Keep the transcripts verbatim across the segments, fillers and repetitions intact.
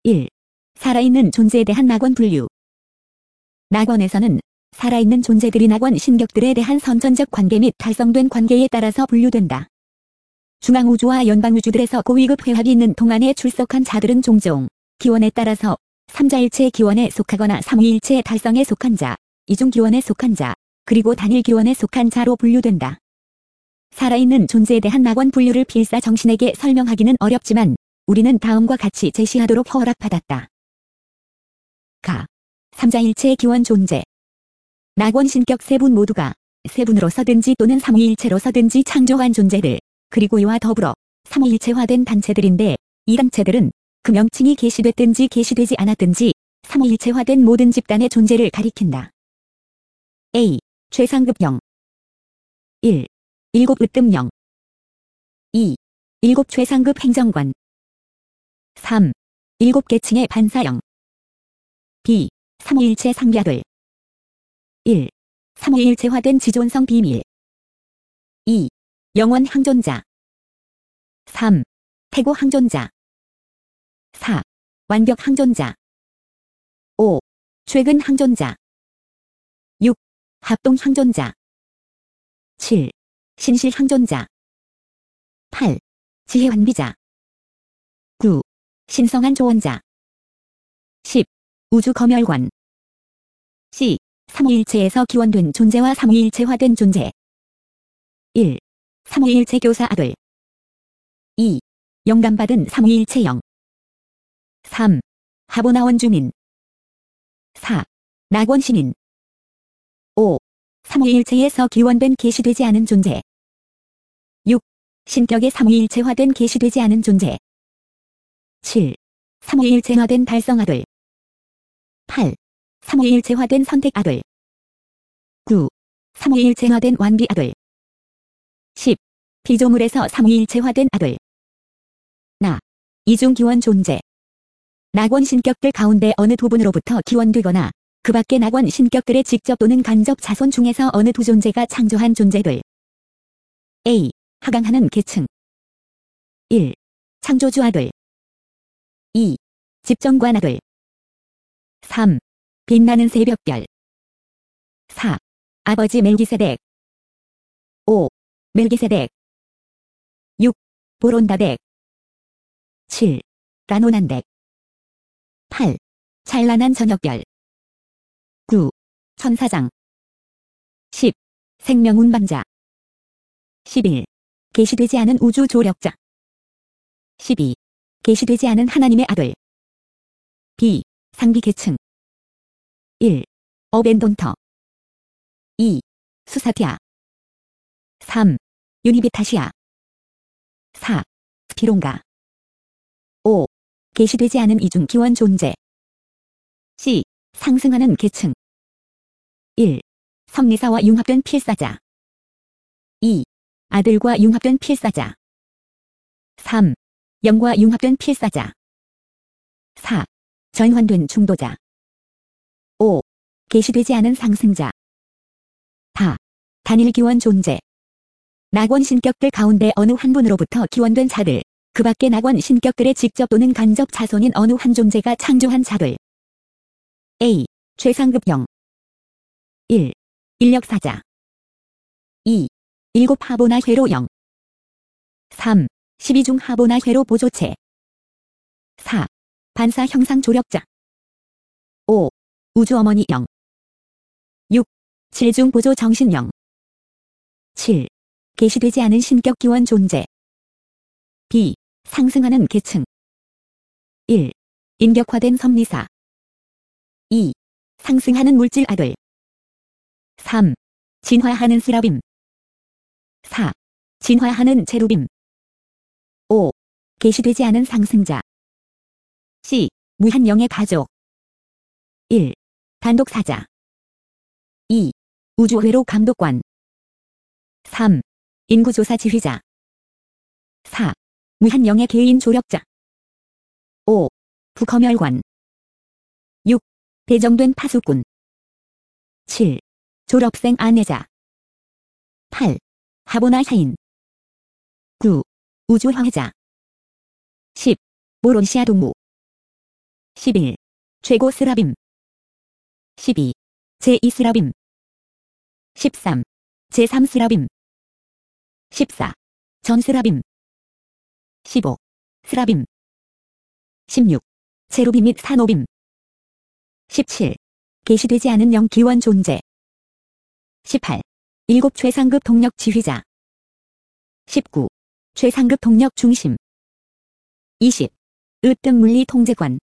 일. 살아있는 존재에 대한 낙원 분류. 낙원에서는 살아있는 존재들이 낙원 신격들에 대한 선천적 관계 및 달성된 관계에 따라서 분류된다. 중앙우주와 연방우주들에서 고위급 회합이 있는 동안에 출석한 자들은 종종 기원에 따라서 삼자일체 기원에 속하거나 삼위일체 달성에 속한 자, 이중 기원에 속한 자, 그리고 단일 기원에 속한 자로 분류된다. 살아있는 존재에 대한 낙원 분류를 필사 정신에게 설명하기는 어렵지만 우리는 다음과 같이 제시하도록 허락받았다. 가. 삼자일체의 기원 존재. 낙원 신격 세 분 모두가 세 분으로서든지 또는 삼위일체로서든지 창조한 존재들, 그리고 이와 더불어 삼위일체화된 단체들인데 이 단체들은 그 명칭이 계시됐든지 계시되지 않았든지 삼위일체화된 모든 집단의 존재를 가리킨다. A. 최상급형. 일. 일곱 으뜸형. 이. 일곱 최상급 행정관. 삼. 일곱 계층의 반사형. B. 삼위일체 상비아들. 일. 삼위일체화된 지존성 비밀. 이. 영원 항존자. 삼. 태고 항존자. 사. 완벽 항존자. 오. 최근 항존자. 육. 합동 항존자. 칠. 신실 항존자. 팔. 지혜 환비자. 구. 신성한 조언자. 십. 우주 검열관. C. 삼위일체에서 기원된 존재와 삼위일체화된 존재. 일. 삼위일체 교사 아들. 이. 영감받은 삼위일체형. 삼. 하보나원 주민. 사. 낙원 신인. 오. 삼위일체에서 기원된 계시되지 않은 존재. 육. 신격의 삼위일체화된 계시되지 않은 존재. 칠. 삼위일체화된 달성 아들. 팔. 삼위일체화된 선택 아들. 구. 삼위일체화된 완비 아들. 십. 피조물에서 삼위일체화된 아들. 나. 이중 기원 존재. 낙원 신격들 가운데 어느 두 분으로부터 기원되거나 그 밖의 낙원 신격들의 직접 또는 간접 자손 중에서 어느 두 존재가 창조한 존재들. A. 하강하는 계층. 일. 창조주 아들. 이. 집정관 아들. 삼. 빛나는 새벽별. 사. 아버지 멜기세덱. 오. 멜기세덱. 육. 보론다덱. 칠. 라노난덱. 팔. 찬란한 저녁별. 구. 천사장. 십. 생명 운반자. 십일. 계시되지 않은 우주 조력자. 십이. 계시되지 않은 하나님의 아들. B. 상비 계층. 일. 어벤돈터. 이. 수사티아. 삼. 유니비타시아. 사. 스피론가. 오. 계시되지 않은 이중 기원 존재. C. 상승하는 계층. 일. 섭리사와 융합된 필사자. 이. 아들과 융합된 필사자. 삼. 영과 융합된 필사자. 사. 전환된 중도자. 오. 계시되지 않은 상승자. 다. 단일 기원 존재. 낙원 신격들 가운데 어느 한 분으로부터 기원된 자들, 그 밖의 낙원 신격들의 직접 또는 간접 자손인 어느 한 존재가 창조한 자들. A. 최상급형. 일. 인력사자. 이. 일곱 하보나 회로형. 삼. 십이 중 하보나 회로 보조체. 사. 반사 형상 조력자. 오. 우주어머니형. 육. 칠 중 보조 정신형. 칠. 계시되지 않은 신격 기원 존재. B. 상승하는 계층. 일. 인격화된 섭리사. 이. 상승하는 물질 아들. 삼. 진화하는 스라빔. 사. 진화하는 제루빔. 오. 계시되지 않은 상승자. C. 무한영의 가족. 일. 단독사자. 이. 우주회로 감독관. 삼. 인구조사 지휘자. 사. 무한영의 개인 조력자. 오. 부검열관. 육. 배정된 파수꾼. 칠. 졸업생 아내자. 팔. 하보나 하인. 구. 우주화해자. 십. 모론시아 동무. 십일. 최고 스라빔. 십이. 제이 스라빔. 십삼. 제삼 스라빔. 십사. 전 스라빔. 십오. 스라빔. 십육. 체루빔 및 사노빔. 십칠. 계시되지 않은 영기원 존재. 십팔. 일곱 최상급 동력 지휘자. 십구. 최상급 동력 중심. 이십. 으뜸 물리 통제관.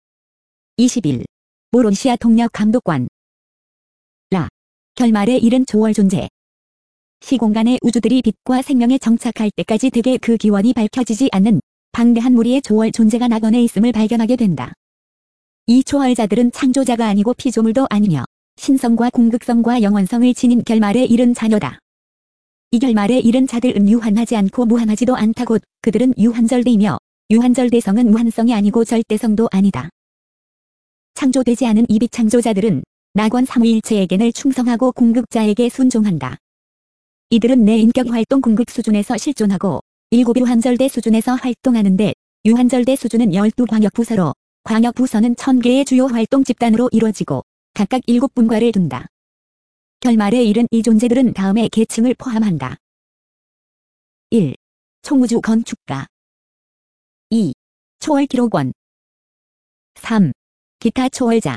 이십일. 모론시아 동력 감독관. 라. 결말에 이른 초월 존재. 시공간의 우주들이 빛과 생명에 정착할 때까지 대개 그 기원이 밝혀지지 않는 방대한 무리의 초월 존재가 낙원에 있음을 발견하게 된다. 이 초월자들은 창조자가 아니고 피조물도 아니며 신성과 궁극성과 영원성을 지닌 결말에 이른 자녀다. 이 결말에 이른 자들은 유한하지 않고 무한하지도 않다. 곧 그들은 유한절대이며 유한절대성은 무한성이 아니고 절대성도 아니다. 창조되지 않은 이 비창조자들은 낙원 삼위일체에게는 충성하고 궁극자에게 순종한다. 이들은 내 인격 활동 궁극 수준에서 실존하고 일곱 유한절대 수준에서 활동하는데 유한절대 수준은 열두 광역부서로 광역부서는 천 개의 주요 활동 집단으로 이루어지고 각각 일곱 분과를 둔다. 결말에 이른 이 존재들은 다음의 계층을 포함한다. 일. 총우주 건축가. 이. 초월 기록원. 삼. 기타 초월자.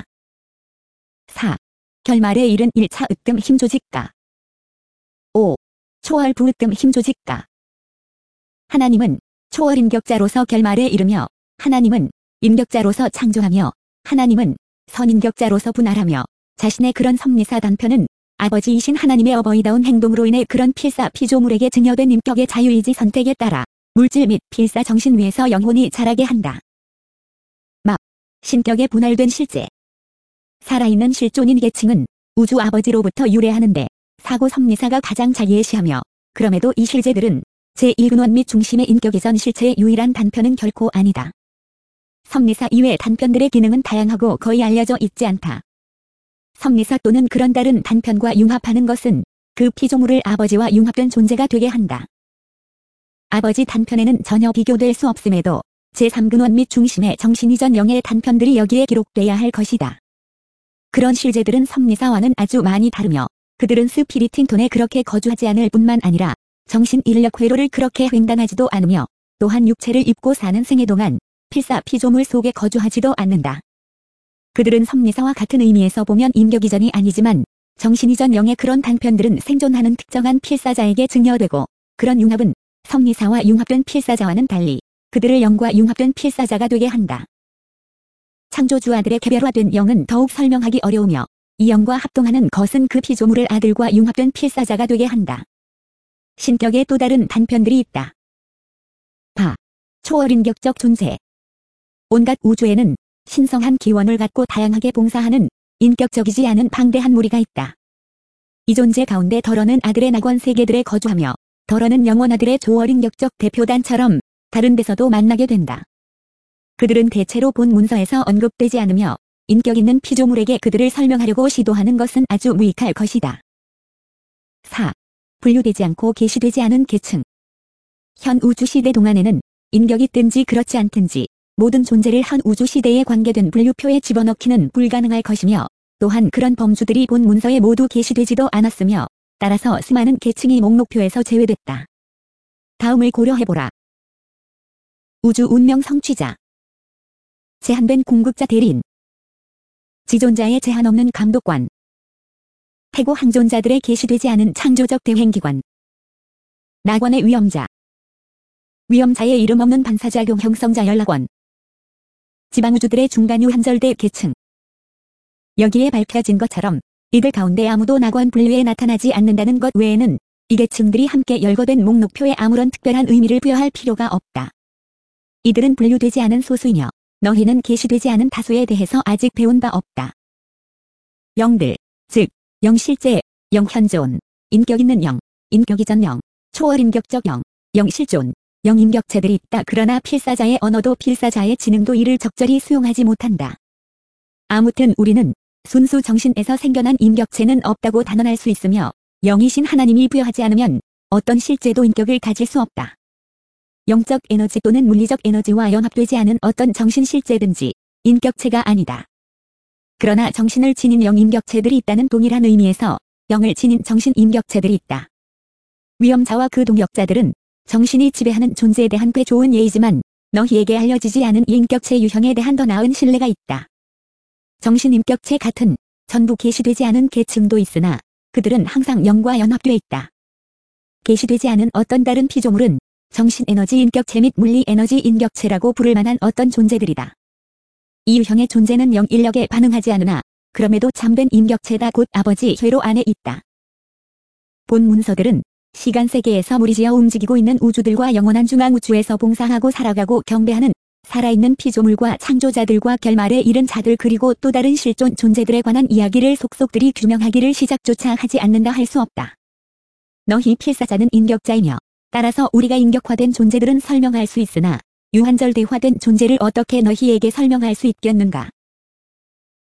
사. 결말에 이른 일 차 으뜸 힘조직가. 오. 초월 부으뜸 힘조직가. 하나님은 초월 인격자로서 결말에 이르며 하나님은 인격자로서 창조하며 하나님은 선인격자로서 분할하며 자신의 그런 섭리사 단편은 아버지이신 하나님의 어버이다운 행동으로 인해 그런 필사 피조물에게 증여된 인격의 자유의지 선택에 따라 물질 및 필사 정신 위에서 영혼이 자라게 한다. 막. 신격에 분할된 실제. 살아있는 실존인 계층은 우주 아버지로부터 유래하는데 사고 섭리사가 가장 잘 예시하며 그럼에도 이 실제들은 제일 근원 및 중심의 인격이전 실체의 유일한 단편은 결코 아니다. 섭리사 이외 단편들의 기능은 다양하고 거의 알려져 있지 않다. 섭리사 또는 그런 다른 단편과 융합하는 것은 그 피조물을 아버지와 융합된 존재가 되게 한다. 아버지 단편에는 전혀 비교될 수 없음에도 제삼 근원 및 중심의 정신이전 영의 단편들이 여기에 기록돼야 할 것이다. 그런 실제들은 섭리사와는 아주 많이 다르며 그들은 스피리팅톤에 그렇게 거주하지 않을 뿐만 아니라 정신 인력 회로를 그렇게 횡단하지도 않으며 또한 육체를 입고 사는 생애 동안 필사 피조물 속에 거주하지도 않는다. 그들은 섭리사와 같은 의미에서 보면 인격이전이 아니지만 정신이전 영의 그런 단편들은 생존하는 특정한 필사자에게 증여되고 그런 융합은 섭리사와 융합된 필사자와는 달리 그들을 영과 융합된 필사자가 되게 한다. 창조주 아들의 개별화된 영은 더욱 설명하기 어려우며 이 영과 합동하는 것은 그 피조물을 아들과 융합된 필사자가 되게 한다. 신격의 또 다른 단편들이 있다. 바. 초월인격적 존재. 온갖 우주에는 신성한 기원을 갖고 다양하게 봉사하는 인격적이지 않은 방대한 무리가 있다. 이 존재 가운데 덜어는 아들의 낙원 세계들에 거주하며 덜어는 영원 아들의 초월인격적 대표단처럼 다른 데서도 만나게 된다. 그들은 대체로 본 문서에서 언급되지 않으며 인격 있는 피조물에게 그들을 설명하려고 시도하는 것은 아주 무익할 것이다. 사. 분류되지 않고 계시되지 않은 계층. 현 우주시대 동안에는 인격이 있든지 그렇지 않든지 모든 존재를 한 우주시대에 관계된 분류표에 집어넣기는 불가능할 것이며 또한 그런 범주들이 본 문서에 모두 게시되지도 않았으며 따라서 수많은 계층이 목록표에서 제외됐다. 다음을 고려해보라. 우주 운명 성취자. 제한된 궁극자 대리인. 지존자의 제한 없는 감독관. 태고 항존자들의 게시되지 않은 창조적 대행기관. 낙원의 위험자. 위험자의 이름 없는 반사작용 형성자 연락원. 지방우주들의 중간 유한절대 계층. 여기에 밝혀진 것처럼 이들 가운데 아무도 낙원 분류에 나타나지 않는다는 것 외에는 이 계층들이 함께 열거된 목록표에 아무런 특별한 의미를 부여할 필요가 없다. 이들은 분류되지 않은 소수이며 너희는 게시되지 않은 다수에 대해서 아직 배운 바 없다. 영들, 즉 영실제, 영현존, 인격 있는 영, 인격이전 영, 초월인격적 영, 영실존, 영인격체들이 있다. 그러나 필사자의 언어도 필사자의 지능도 이를 적절히 수용하지 못한다. 아무튼 우리는 순수 정신에서 생겨난 인격체는 없다고 단언할 수 있으며 영이신 하나님이 부여하지 않으면 어떤 실제도 인격을 가질 수 없다. 영적 에너지 또는 물리적 에너지와 연합되지 않은 어떤 정신 실제든지 인격체가 아니다. 그러나 정신을 지닌 영인격체들이 있다는 동일한 의미에서 영을 지닌 정신인격체들이 있다. 위험자와 그 동역자들은 정신이 지배하는 존재에 대한 꽤 좋은 예이지만 너희에게 알려지지 않은 이 인격체 유형에 대한 더 나은 신뢰가 있다. 정신인격체 같은 전부 계시되지 않은 계층도 있으나 그들은 항상 영과 연합되어 있다. 계시되지 않은 어떤 다른 피조물은 정신에너지 인격체 및 물리에너지 인격체라고 부를 만한 어떤 존재들이다. 이 유형의 존재는 영 인력에 반응하지 않으나 그럼에도 참된 인격체다 곧 아버지 회로 안에 있다. 본 문서들은 시간 세계에서 무리지어 움직이고 있는 우주들과 영원한 중앙우주에서 봉사하고 살아가고 경배하는 살아있는 피조물과 창조자들과 결말에 이른 자들 그리고 또 다른 실존 존재들에 관한 이야기를 속속들이 규명하기를 시작조차 하지 않는다 할 수 없다. 너희 필사자는 인격자이며 따라서 우리가 인격화된 존재들은 설명할 수 있으나 유한절대화된 존재를 어떻게 너희에게 설명할 수 있겠는가?